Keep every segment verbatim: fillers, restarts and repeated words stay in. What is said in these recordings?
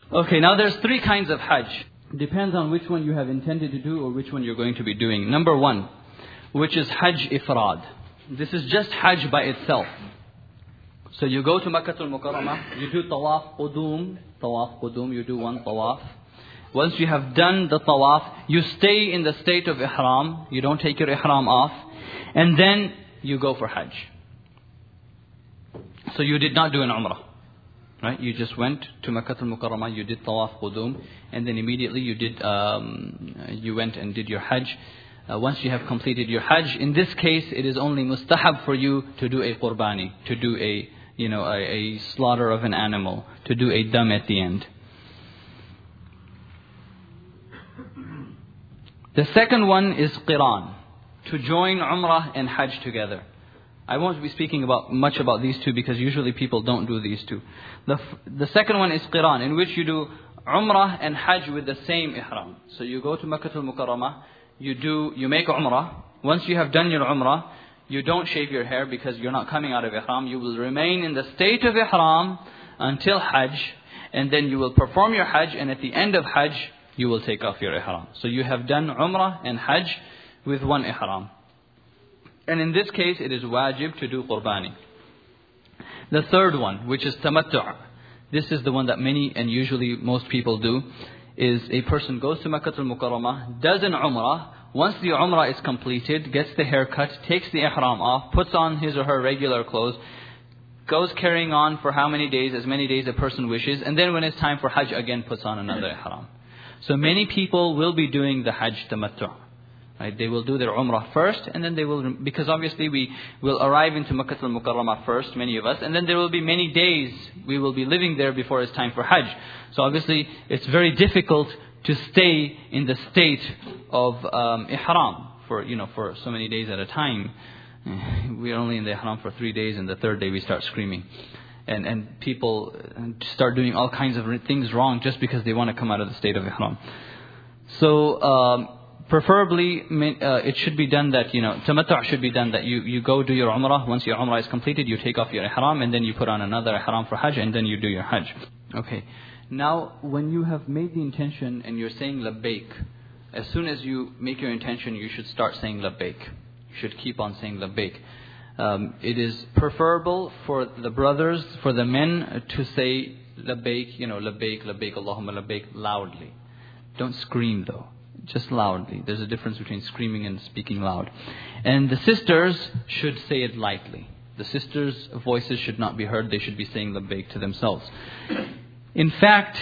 Okay, now there's three kinds of Hajj. Depends on which one you have intended to do or which one you're going to be doing. Number one, which is Hajj Ifrad. This is just Hajj by itself. So you go to Makkah al-Mukarramah, you do Tawaf Qudum, Tawaf Qudum, you do one Tawaf. Once you have done the Tawaf, you stay in the state of Ihram, you don't take your Ihram off, and then you go for Hajj. So you did not do an Umrah. Right? You just went to Makkah al-Mukarramah, you did Tawaf Qudum, and then immediately you did, um, you went and did your Hajj. Uh, once you have completed your Hajj, in this case, it is only mustahab for you to do a qurbani, to do a, you know, a, a slaughter of an animal, to do a dam at the end. The second one is Qiran, to join Umrah and Hajj together. I won't be speaking about much about these two because usually people don't do these two. The the second one is Qiran, in which you do Umrah and Hajj with the same Ihram. So you go to Makkah al-Mukarramah, you do you make Umrah. Once you have done your Umrah, you don't shave your hair because you're not coming out of Ihram. You will remain in the state of Ihram until Hajj, and then you will perform your Hajj, and at the end of Hajj, you will take off your Ihram. So you have done Umrah and Hajj with one Ihram. And in this case, it is wajib to do qurbani. The third one, which is tamattu'. This is the one that many and usually most people do, is a person goes to Makkah al-Mukarramah, does an Umrah. Once the Umrah is completed, gets the haircut, takes the Ihram off, puts on his or her regular clothes, goes carrying on for how many days, as many days a person wishes, and then when it's time for Hajj, again puts on another Ihram. So many people will be doing the Hajj tamattu'. Right? They will do their Umrah first, and then they will, because obviously we will arrive into Makkah al-Mukarramah first, many of us, and then there will be many days we will be living there before it's time for Hajj. So obviously it's very difficult to stay in the state of um, Ihram for, you know, for so many days at a time. We are only in the Ihram for three days, and the third day we start screaming. And, and people start doing all kinds of things wrong just because they want to come out of the state of Ihram. So, um, preferably, uh, it should be done that, you know, tamattu' should be done that you, you go do your Umrah. Once your Umrah is completed, you take off your Ihram, and then you put on another Ihram for Hajj, and then you do your Hajj. Okay. Now, when you have made the intention and you're saying labbaik, as soon as you make your intention, you should start saying labbaik. You should keep on saying labbaik. Um, it is preferable for the brothers, for the men, to say labbaik, you know, labbaik, labbaik, Allahumma labbaik, loudly. Don't scream though. Just loudly. There's a difference between screaming and speaking loud. And the sisters should say it lightly. The sisters' voices should not be heard. They should be saying labbaik to themselves. In fact,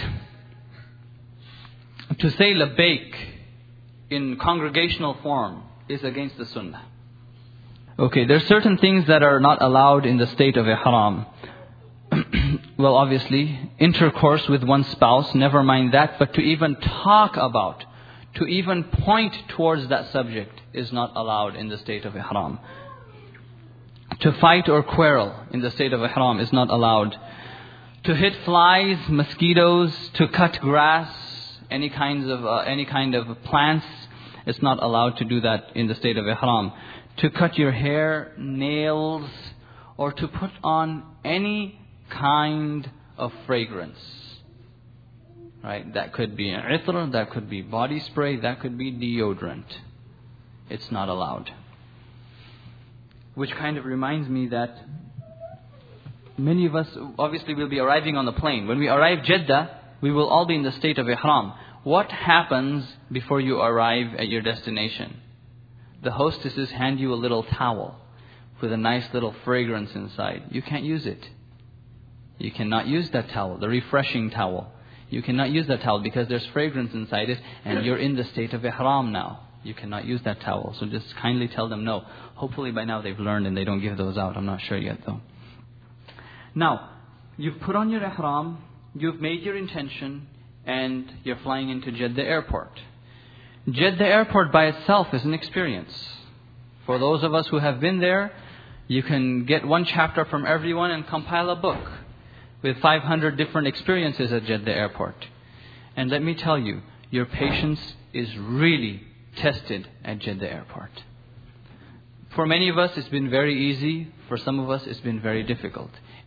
to say labbaik in congregational form is against the sunnah. Okay, there are certain things that are not allowed in the state of ihram. Well, obviously, intercourse with one's spouse, never mind that, but to even talk about, to even point towards that subject is not allowed in the state of ihram. To fight or quarrel in the state of ihram is not allowed. To hit flies, mosquitoes, to cut grass, any kinds of uh, any kind of plants, it's not allowed to do that in the state of ihram. To cut your hair, nails, or to put on any kind of fragrance. Right? That could be an ithr, that could be body spray, that could be deodorant. It's not allowed. Which kind of reminds me that many of us obviously will be arriving on the plane. When we arrive Jeddah, we will all be in the state of ihram. What happens before you arrive at your destination? The hostesses hand you a little towel with a nice little fragrance inside. You can't use it. You cannot use that towel, the refreshing towel. You cannot use that towel because there's fragrance inside it and you're in the state of ihram now. You cannot use that towel. So just kindly tell them no. Hopefully by now they've learned and they don't give those out. I'm not sure yet though. Now, you've put on your ihram, you've made your intention, and you're flying into Jeddah Airport. Jeddah Airport by itself is an experience. For those of us who have been there, you can get one chapter from everyone and compile a book with five hundred different experiences at Jeddah Airport. And let me tell you, your patience is really tested at Jeddah Airport. For many of us, it's been very easy. For some of us, it's been very difficult.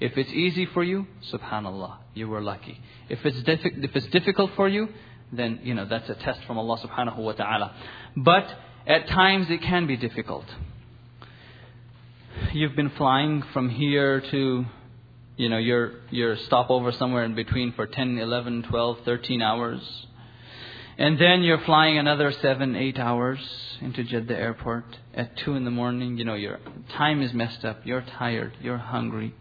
If it's easy for you, subhanallah, you were lucky. If it's diffi- if it's difficult for you, then, you know, that's a test from Allah subhanahu wa ta'ala. But at times it can be difficult. You've been flying from here to, you know, your your stopover somewhere in between for ten, eleven, twelve, thirteen hours. And then you're flying another seven, eight hours into Jeddah airport at two in the morning. You know, your time is messed up. You're tired. You're hungry.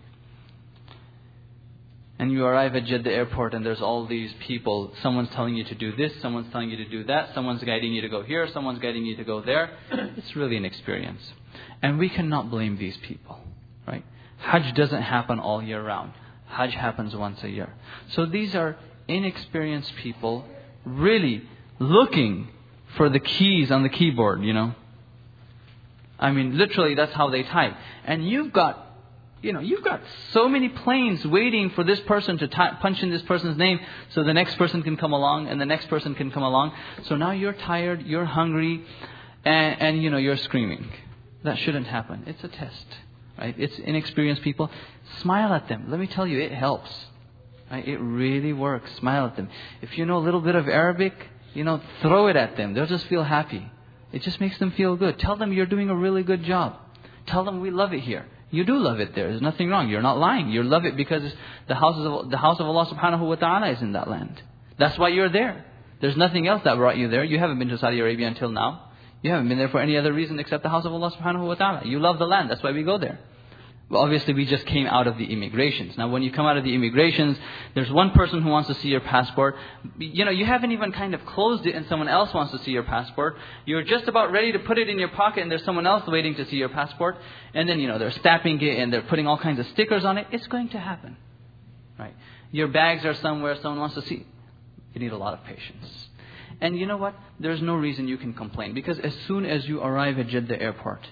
And you arrive at Jeddah airport and there's all these people. Someone's telling you to do this. Someone's telling you to do that. Someone's guiding you to go here. Someone's guiding you to go there. It's really an experience. And we cannot blame these people, right? Hajj doesn't happen all year round. Hajj happens once a year. So these are inexperienced people really looking for the keys on the keyboard, you know. I mean, literally that's how they type. And you've got, you know, you've got so many planes waiting for this person to ty- punch in this person's name so the next person can come along and the next person can come along. So now you're tired, you're hungry, and, and you know, you're screaming. That shouldn't happen. It's a test, right? It's inexperienced people. Smile at them. Let me tell you, it helps. Right? It really works. Smile at them. If you know a little bit of Arabic, you know, throw it at them. They'll just feel happy. It just makes them feel good. Tell them you're doing a really good job. Tell them we love it here. You do love it there. There's nothing wrong. You're not lying. You love it because the house of the house of Allah subhanahu wa ta'ala is in that land. That's why you're there. There's nothing else that brought you there. You haven't been to Saudi Arabia until now. You haven't been there for any other reason except the house of Allah subhanahu wa ta'ala. You love the land. That's why we go there. Well, obviously we just came out of the immigrations. Now when you come out of the immigrations, there's one person who wants to see your passport. You know, you haven't even kind of closed it and someone else wants to see your passport. You're just about ready to put it in your pocket and there's someone else waiting to see your passport. And then, you know, they're stamping it and they're putting all kinds of stickers on it. It's going to happen. Right? Your bags are somewhere, someone wants to see. You need a lot of patience. And you know what? There's no reason you can complain. Because as soon as you arrive at Jeddah airport,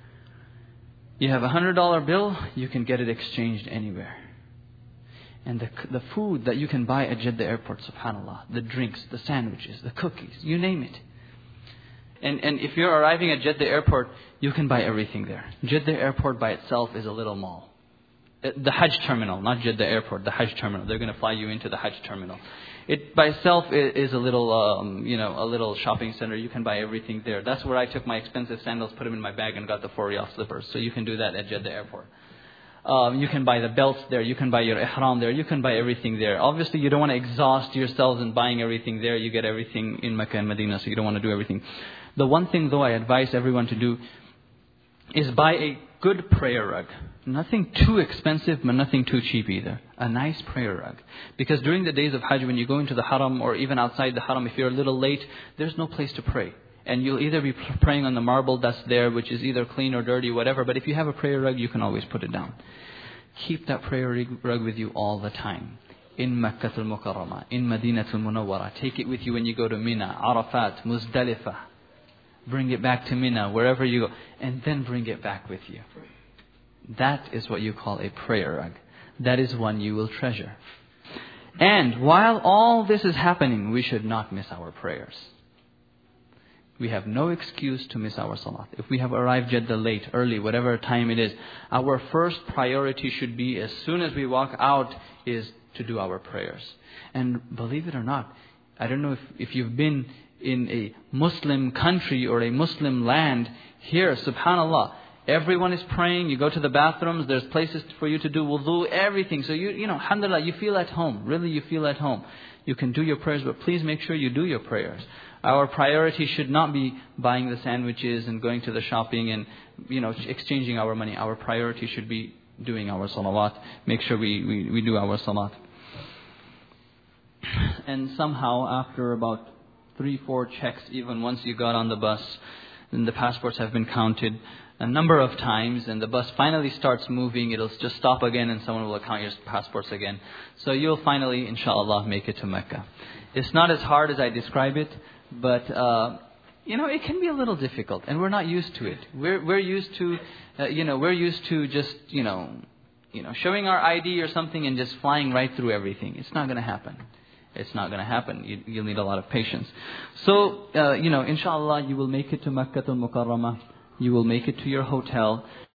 you have a hundred dollar bill, you can get it exchanged anywhere. And the the food that you can buy at Jeddah airport, subhanAllah, the drinks, the sandwiches, the cookies, you name it. And and if you're arriving at Jeddah airport, you can buy everything there. Jeddah airport by itself is a little mall. The Hajj terminal, not Jeddah airport, the Hajj terminal. They're going to fly you into the Hajj terminal. It by itself is a little, um, you know, a little shopping center. You can buy everything there. That's where I took my expensive sandals, put them in my bag, and got the four riyal slippers. So you can do that at Jeddah airport. Um, you can buy the belts there. You can buy your ihram there. You can buy everything there. Obviously, you don't want to exhaust yourselves in buying everything there. You get everything in Mecca and Medina, so you don't want to do everything. The one thing, though, I advise everyone to do is buy a good prayer rug. Nothing too expensive, but nothing too cheap either. A nice prayer rug. Because during the days of Hajj, when you go into the haram or even outside the haram, if you're a little late, there's no place to pray. And you'll either be praying on the marble that's there, which is either clean or dirty, whatever. But if you have a prayer rug, you can always put it down. Keep that prayer rug with you all the time. In Makkah al-Mukarramah, in Madinah al-Munawwarah. Take it with you when you go to Mina, Arafat, Muzdalifah. Bring it back to Mina, wherever you go. And then bring it back with you. That is what you call a prayer rug. That is one you will treasure. And while all this is happening, we should not miss our prayers. We have no excuse to miss our salat. If we have arrived Jeddah late, early, whatever time it is, our first priority should be, as soon as we walk out, is to do our prayers. And believe it or not, I don't know if, if you've been in a Muslim country or a Muslim land, here, subhanAllah, everyone is praying. You go to the bathrooms. There's places for you to do wudu, everything. So you, you know, alhamdulillah, you feel at home. Really, you feel at home. You can do your prayers, but please make sure you do your prayers. Our priority should not be buying the sandwiches and going to the shopping and, you know, exchanging our money. Our priority should be doing our salawat. Make sure we, we, we do our salat. And somehow, after about three, four checks, even once you got on the bus, then the passports have been counted a number of times, and the bus finally starts moving. It'll just stop again and someone will count your passports again. So you'll finally, inshallah, make it to Mecca. It's not as hard as I describe it, but uh, you know, it can be a little difficult, and we're not used to it. We're we're used to, uh, you know, we're used to just, you know, you know, showing our I D or something and just flying right through everything. It's not going to happen. It's not going to happen. You, you'll need a lot of patience. So, uh, you know, inshallah, you will make it to Makkah al-Mukarramah. You will make it to your hotel.